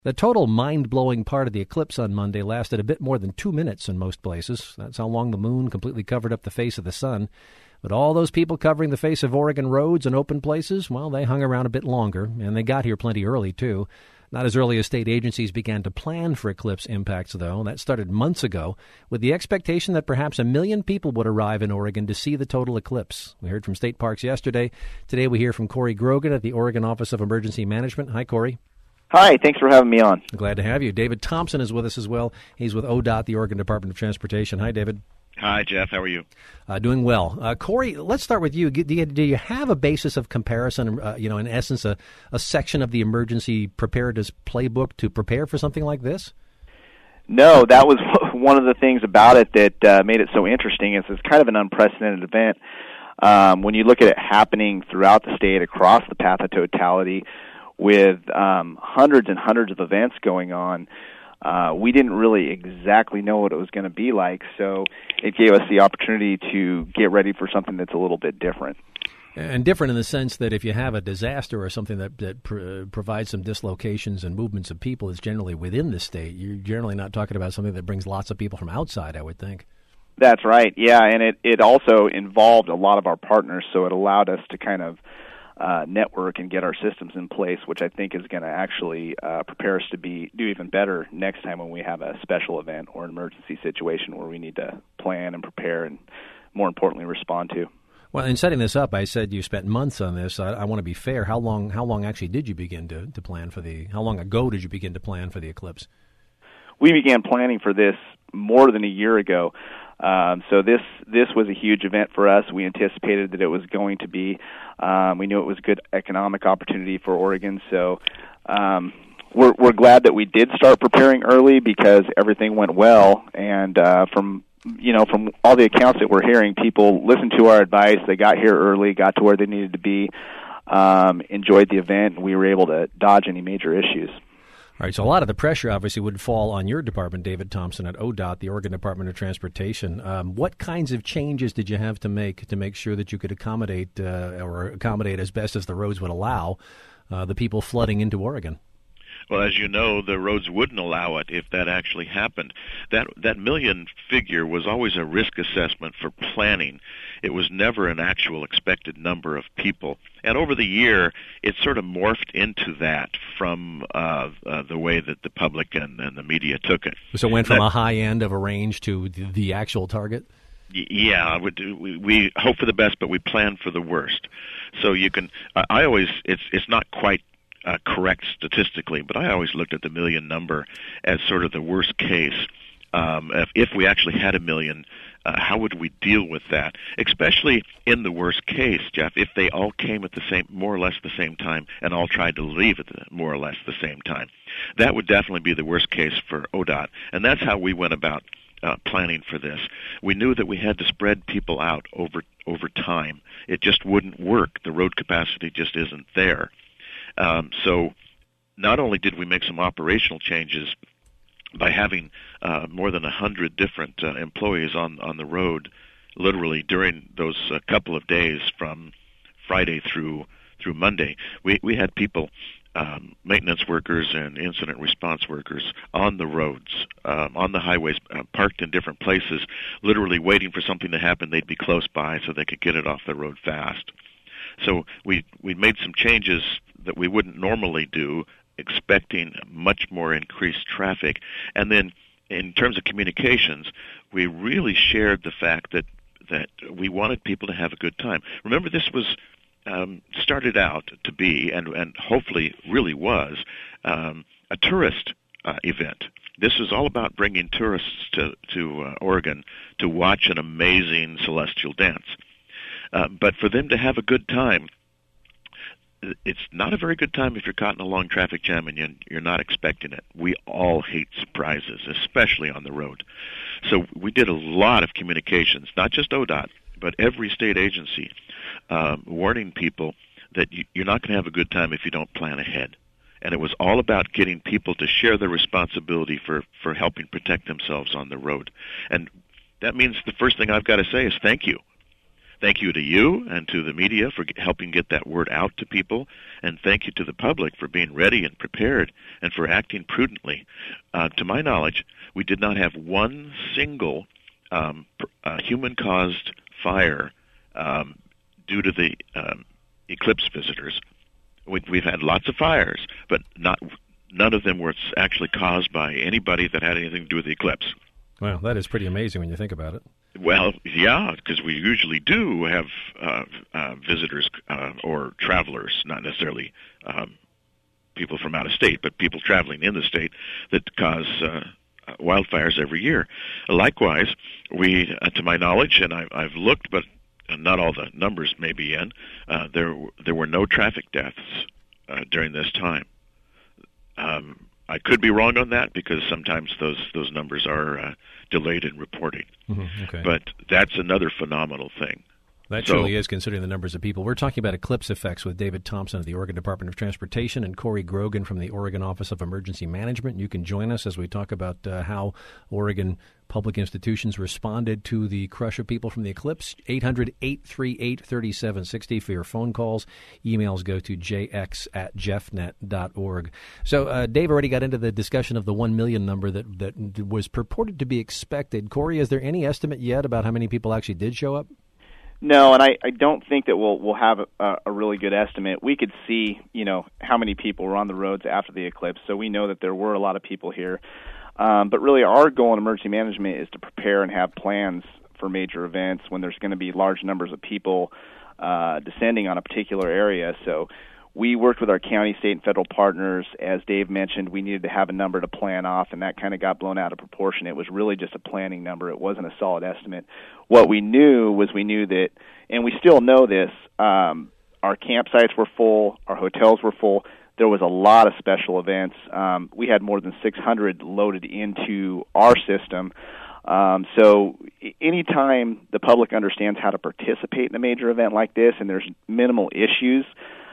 The total mind-blowing part of the eclipse on Monday lasted a bit more than 2 minutes in most places. That's how long the moon completely covered up the face of the sun. But all those people covering the face of Oregon roads and open places, well, they hung around a bit longer, and they got here plenty early, too. Not as early as state agencies began to plan for eclipse impacts, though. That started months ago, with the expectation that perhaps 1 million people would arrive in Oregon to see the total eclipse. We heard from State Parks yesterday. Today we hear from Corey Grogan at the Oregon Office of Emergency Management. Hi, Corey. Hi, thanks for having me on. Glad to have you. David Thompson is with us as well. He's with ODOT, the Oregon Department of Transportation. Hi, David. Hi, Jeff. How are you? Doing well. Corey, let's start with you. Do you have a basis of comparison, in essence, a section of the emergency preparedness playbook to prepare for something like this? No, that was one of the things about it that made it so interesting. Is it's kind of an unprecedented event. When you look at it happening throughout the state, across the path of totality, with hundreds and hundreds of events going on, we didn't really exactly know what it was going to be like, so it gave us the opportunity to get ready for something that's a little bit different. And different in the sense that if you have a disaster or something that provides some dislocations and movements of people, it's generally within the state. You're generally not talking about something that brings lots of people from outside, I would think. That's right, yeah, and it also involved a lot of our partners, so it allowed us to kind of network and get our systems in place, which I think is going to actually prepare us to do even better next time when we have a special event or an emergency situation where we need to plan and prepare and, more importantly, respond to. Well, in setting this up, I said you spent months on this. I want to be fair. How long actually did you begin to plan for how long ago did you begin to plan for the eclipse? We began planning for this more than a year ago. So this was a huge event for us. We anticipated that it was going to be. We knew it was a good economic opportunity for Oregon. So we're glad that we did start preparing early because everything went well. And from all the accounts that we're hearing, people listened to our advice. They got here early, got to where they needed to be, enjoyed the event, and we were able to dodge any major issues. All right, so a lot of the pressure obviously would fall on your department, David Thompson, at ODOT, the Oregon Department of Transportation. What kinds of changes did you have to make sure that you could accommodate as best as the roads would allow the people flooding into Oregon? Well, as you know, the roads wouldn't allow it if that actually happened. That million figure was always a risk assessment for planning. It was never an actual expected number of people. And over the year, it sort of morphed into that from the way that the public and the media took it. So it went from a high end of a range to the actual target? Yeah, we hope for the best, but we plan for the worst. So you can. It's not quite correct statistically, but I always looked at the million number as sort of the worst case. If we actually had 1 million, how would we deal with that? Especially in the worst case, Jeff, if they all came at more or less the same time and all tried to leave at more or less the same time. That would definitely be the worst case for ODOT, and that's how we went about planning for this. We knew that we had to spread people out over time. It just wouldn't work. The road capacity just isn't there. So not only did we make some operational changes by having more than 100 different employees on the road, literally during those couple of days from Friday through Monday, we had people, maintenance workers and incident response workers on the roads, on the highways, parked in different places, literally waiting for something to happen. They'd be close by so they could get it off the road fast. So we made some changes that we wouldn't normally do, expecting much more increased traffic. And then in terms of communications, we really shared the fact that we wanted people to have a good time. Remember, this was started out to be, and hopefully really was, a tourist event. This was all about bringing tourists to Oregon to watch an amazing celestial dance. But for them to have a good time, it's not a very good time if you're caught in a long traffic jam and you're not expecting it. We all hate surprises, especially on the road. So we did a lot of communications, not just ODOT, but every state agency, warning people that you're not going to have a good time if you don't plan ahead. And it was all about getting people to share their responsibility for helping protect themselves on the road. And that means the first thing I've got to say is thank you Thank you to you and to the media for helping get that word out to people, and thank you to the public for being ready and prepared and for acting prudently. To my knowledge, we did not have one single human-caused fire due to the eclipse visitors. We've had lots of fires, but none of them were actually caused by anybody that had anything to do with the eclipse. Well, that is pretty amazing when you think about it. Well, yeah, because we usually do have visitors or travelers, not necessarily people from out of state, but people traveling in the state that cause wildfires every year. Likewise, we, to my knowledge, and I've looked, but not all the numbers may be in, there were no traffic deaths during this time. I could be wrong on that because sometimes those numbers are delayed in reporting. Mm-hmm, okay. But that's another phenomenal thing. That truly is, considering the numbers of people. We're talking about eclipse effects with David Thompson of the Oregon Department of Transportation and Corey Grogan from the Oregon Office of Emergency Management. You can join us as we talk about how Oregon public institutions responded to the crush of people from the eclipse. 800-838-3760 for your phone calls. Emails go to jx@jeffnet.org. So Dave already got into the discussion of the 1 million number that was purported to be expected. Corey, is there any estimate yet about how many people actually did show up? No, and I don't think that we'll have a really good estimate. We could see, how many people were on the roads after the eclipse, so we know that there were a lot of people here. But really, our goal in emergency management is to prepare and have plans for major events when there's going to be large numbers of people descending on a particular area. So we worked with our county, state, and federal partners. As Dave mentioned, we needed to have a number to plan off, and that kind of got blown out of proportion. It was really just a planning number. It wasn't a solid estimate. What we knew that, and we still know this, our campsites were full, our hotels were full. There was a lot of special events. We had more than 600 loaded into our system. So anytime the public understands how to participate in a major event like this and there's minimal issues,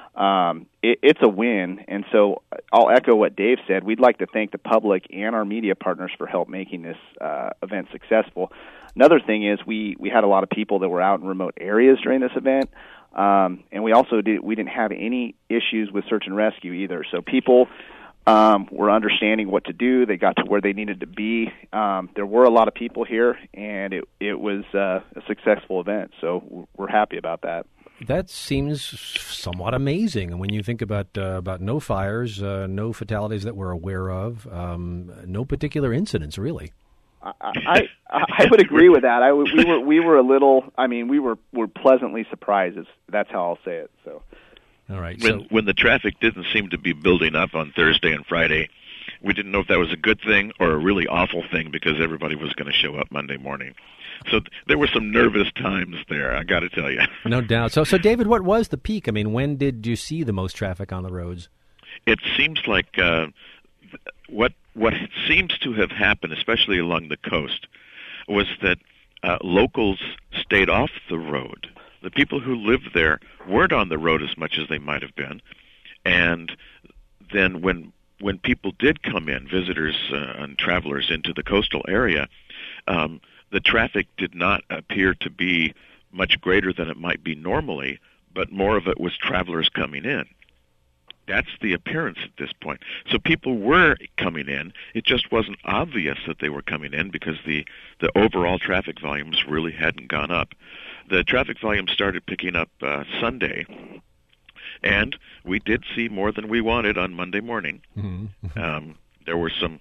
it's a win. And so I'll echo what Dave said. We'd like to thank the public and our media partners for help making this event successful. Another thing is we had a lot of people that were out in remote areas during this event, and we also didn't have any issues with search and rescue either. So people were understanding what to do. They got to where they needed to be. There were a lot of people here, and it was a successful event. So we're happy about that. That seems somewhat amazing. And when you think about no fires, no fatalities that we're aware of, no particular incidents, really. I would agree with that. We were a little. I mean, we were pleasantly surprised. That's how I'll say it. So, all right. When the traffic didn't seem to be building up on Thursday and Friday, we didn't know if that was a good thing or a really awful thing because everybody was going to show up Monday morning. So there were some nervous times there, I got to tell you. No doubt. So David, what was the peak? I mean, when did you see the most traffic on the roads? It seems like what seems to have happened, especially along the coast, was that locals stayed off the road. The people who lived there weren't on the road as much as they might have been. And then when people did come in, visitors and travelers into the coastal area, the traffic did not appear to be much greater than it might be normally, but more of it was travelers coming in. That's the appearance at this point. So people were coming in. It just wasn't obvious that they were coming in because the overall traffic volumes really hadn't gone up. The traffic volume started picking up Sunday, and we did see more than we wanted on Monday morning. Mm-hmm. There were some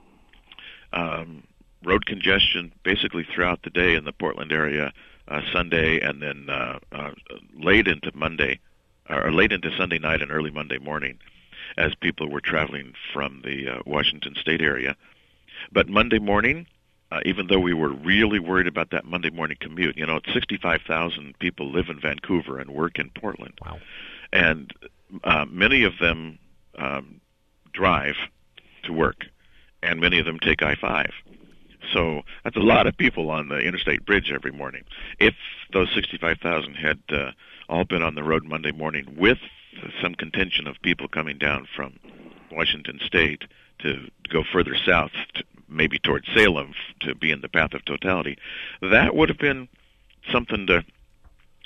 road congestion basically throughout the day in the Portland area Sunday, and then late into Monday, or late into Sunday night and early Monday morning, as people were traveling from the Washington State area. But Monday morning, even though we were really worried about that Monday morning commute, 65,000 people live in Vancouver and work in Portland. Wow. And many of them drive to work, and many of them take I-5. So that's a lot of people on the interstate bridge every morning. If those 65,000 had all been on the road Monday morning with some contingent of people coming down from Washington State to go further south, maybe towards Salem, to be in the path of totality, that would have been something to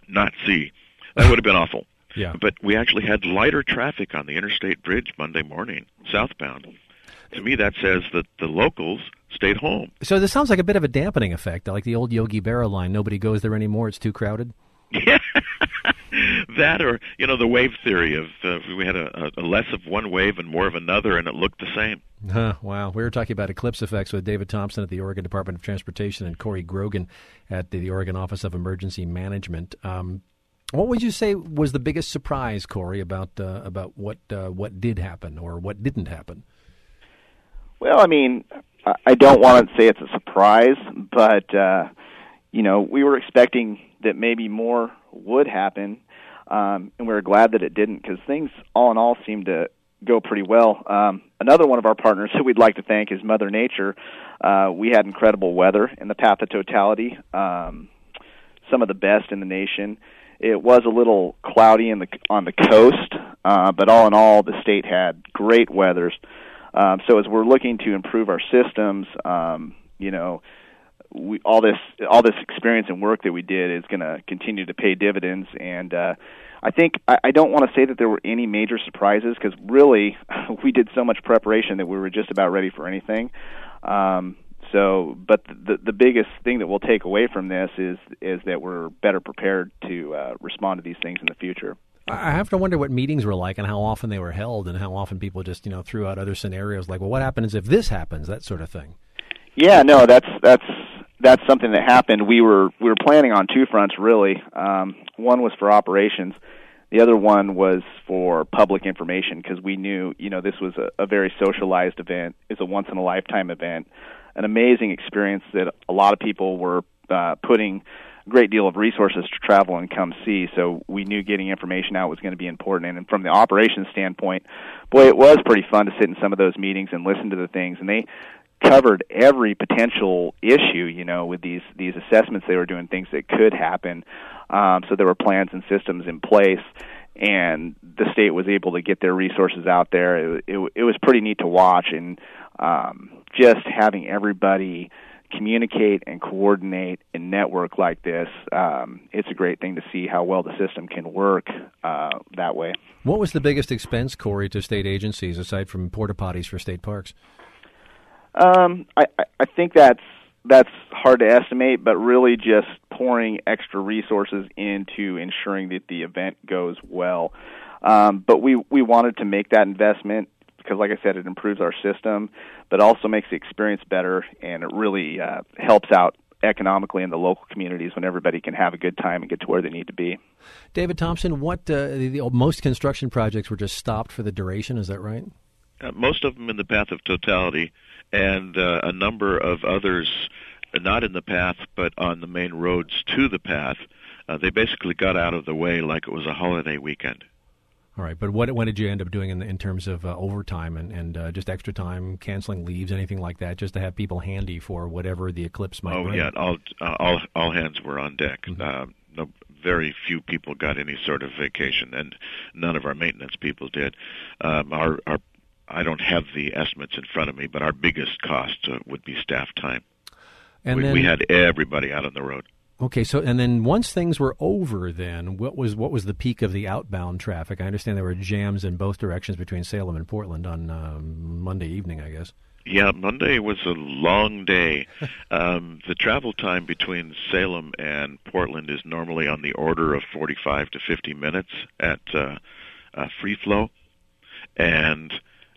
not see. That would have been awful. Yeah. But we actually had lighter traffic on the interstate bridge Monday morning, southbound. To me, that says that the locals stayed home. So this sounds like a bit of a dampening effect, like the old Yogi Berra line, nobody goes there anymore, it's too crowded. Yeah. That, or, the wave theory of we had a less of one wave and more of another, and it looked the same. Wow. We were talking about eclipse effects with David Thompson at the Oregon Department of Transportation and Corey Grogan at the Oregon Office of Emergency Management. What would you say was the biggest surprise, Corey, about what did happen or what didn't happen? Well, I don't want to say it's a surprise, but we were expecting that maybe more would happen, and we were glad that it didn't, because things all in all seemed to go pretty well. Another one of our partners that we'd like to thank is Mother Nature. We had incredible weather in the path of totality, some of the best in the nation. It was a little cloudy on the coast, but all in all, the state had great weathers. So as we're looking to improve our systems, all this experience and work that we did is going to continue to pay dividends. And I think I don't want to say that there were any major surprises, because really we did so much preparation that we were just about ready for anything. But the biggest thing that we'll take away from this is that we're better prepared to respond to these things in the future. I have to wonder what meetings were like and how often they were held, and how often people just threw out other scenarios like, well, what happens if this happens, that sort of thing. Yeah, no, that's something that happened. We were planning on two fronts, really. One was for operations. The other one was for public information, because we knew, this was a very socialized event. It's a once-in-a-lifetime event, an amazing experience that a lot of people were putting a great deal of resources to travel and come see. So we knew getting information out was going to be important. And from the operations standpoint, boy, it was pretty fun to sit in some of those meetings and listen to the things. And they covered every potential issue, with these assessments. They were doing things that could happen. So there were plans and systems in place, and the state was able to get their resources out there. It was pretty neat to watch, and just having everybody communicate and coordinate and network like this, it's a great thing to see how well the system can work that way. What was the biggest expense, Corey, to state agencies, aside from porta potties for state parks? I think that's hard to estimate, but really just pouring extra resources into ensuring that the event goes well. But we wanted to make that investment because, like I said, it improves our system, but also makes the experience better, and it really helps out economically in the local communities when everybody can have a good time and get to where they need to be. David Thompson, most construction projects were just stopped for the duration, is that right? Most of them in the path of totality, and a number of others not in the path but on the main roads to the path. They basically got out of the way like it was a holiday weekend. All right, but what did you end up doing in terms of overtime and just extra time, canceling leaves, anything like that, just to have people handy for whatever the eclipse might bring? Oh yeah, all hands were on deck. Mm-hmm. Very few people got any sort of vacation, and none of our maintenance people did. I don't have the estimates in front of me, but our biggest cost would be staff time. And we had everybody out on the road. Okay, so and then once things were over, then what was the peak of the outbound traffic? I understand there were jams in both directions between Salem and Portland on Monday evening, I guess. Yeah, Monday was a long day. The travel time between Salem and Portland is normally on the order of 45 to 50 minutes at free flow, and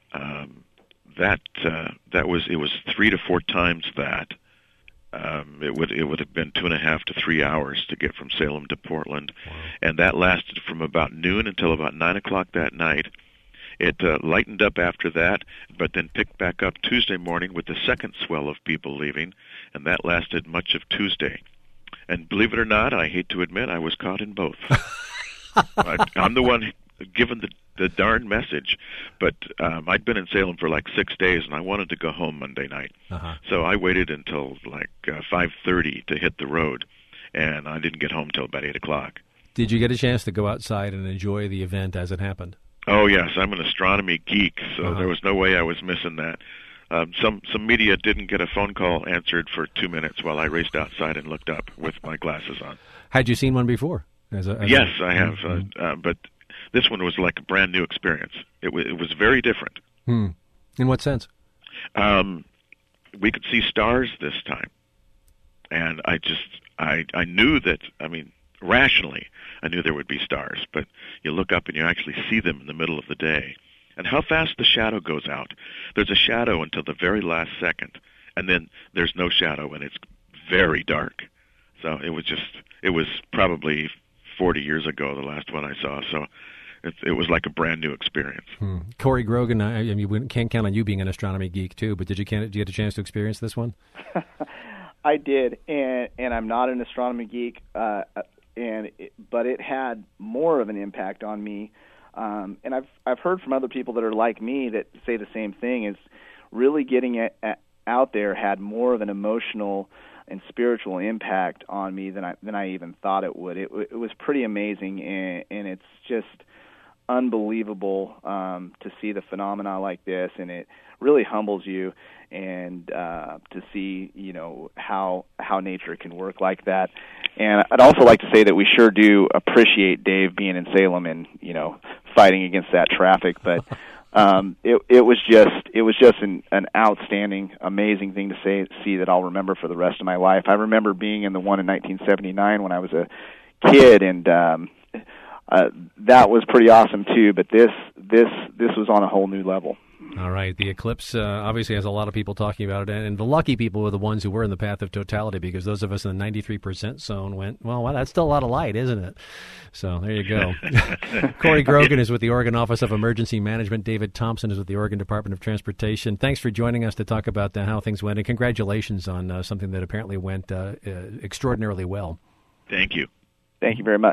it was 3 to 4 times that. It would have been 2.5 to 3 hours to get from Salem to Portland. Wow. And that lasted from about noon until about 9 o'clock that night. It lightened up after that, but then picked back up Tuesday morning with the second swell of people leaving, and that lasted much of Tuesday. And believe it or not, I hate to admit, I was caught in both. I'm the one given the darn message, but I'd been in Salem for like 6 days, and I wanted to go home Monday night. Uh-huh. So I waited until like 5:30 to hit the road, and I didn't get home till about 8 o'clock. Did you get a chance to go outside and enjoy the event as it happened? Oh, yes. I'm an astronomy geek, so there was no way I was missing that. Some media didn't get a phone call answered for 2 minutes while I raced outside and looked up with my glasses on. Had you seen one before? Yes, I have. But this one was like a brand new experience. It was very different. In what sense? We could see stars this time, and I knew that. I mean, rationally, I knew there would be stars, but you look up and you actually see them in the middle of the day. And how fast the shadow goes out. There's a shadow until the very last second, and then there's no shadow, and it's very dark. So it was probably 40 years ago, the last one I saw. So it was like a brand new experience. Corey Grogan, I mean, we can't count on you being an astronomy geek too, but did you get a chance to experience this one? I did, and I'm not an astronomy geek, but it had more of an impact on me. And I've heard from other people that are like me that say the same thing, is really getting it out there had more of an emotional and spiritual impact on me than I even thought it would. It was pretty amazing, and it's just unbelievable to see the phenomena like this, and it really humbles you, and to see how nature can work like that. And I'd also like to say that we sure do appreciate Dave being in Salem and fighting against that traffic, but it was just an outstanding, amazing thing to see that I'll remember for the rest of my life. I remember being in the one in 1979 when I was a kid, and that was pretty awesome too. But this was on a whole new level. All right. The eclipse obviously has a lot of people talking about it, and the lucky people were the ones who were in the path of totality, because those of us in the 93% zone went, well, that's still a lot of light, isn't it? So there you go. Corey Grogan is with the Oregon Office of Emergency Management. David Thompson is with the Oregon Department of Transportation. Thanks for joining us to talk about how things went, and congratulations on something that apparently went extraordinarily well. Thank you. Thank you very much.